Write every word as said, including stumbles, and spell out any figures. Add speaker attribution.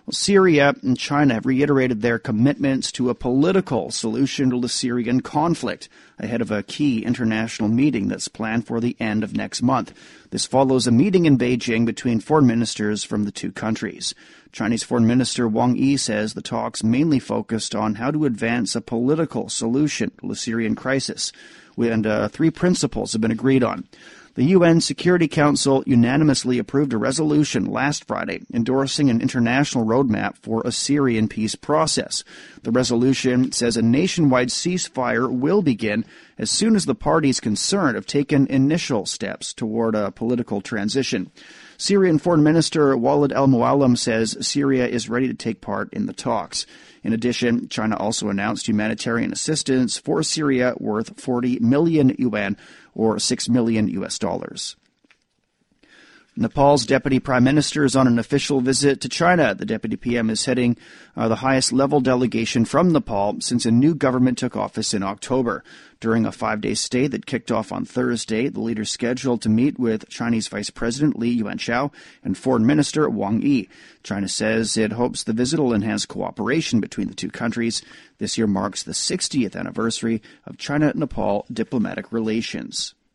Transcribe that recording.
Speaker 1: Well, Syria and China have reiterated their commitments to a political solution to the Syrian conflict ahead of a key international meeting that's planned for the end of next month. This follows a meeting in Beijing between foreign ministers from the two countries. Chinese Foreign Minister Wang Yi says the talks mainly focused on how to advance a political solution to the Syrian crisis, and uh, three principles have been agreed on. The U N Security Council unanimously approved a resolution last Friday endorsing an international roadmap for a Syrian peace process. The resolution says a nationwide ceasefire will begin as soon as the parties concerned have taken initial steps toward a political transition. Syrian Foreign Minister Walid al-Muallim says Syria is ready to take part in the talks. In addition, China also announced humanitarian assistance for Syria worth forty million yuan, or six million U S dollars. Nepal's deputy prime minister is on an official visit to China. The deputy P M is heading uh, the highest-level delegation from Nepal since a new government took office in October. During a five-day stay that kicked off on Thursday, the leader is scheduled to meet with Chinese Vice President Li Yuanchao and Foreign Minister Wang Yi. China says it hopes the visit will enhance cooperation between the two countries. This year marks the sixtieth anniversary of China-Nepal diplomatic relations.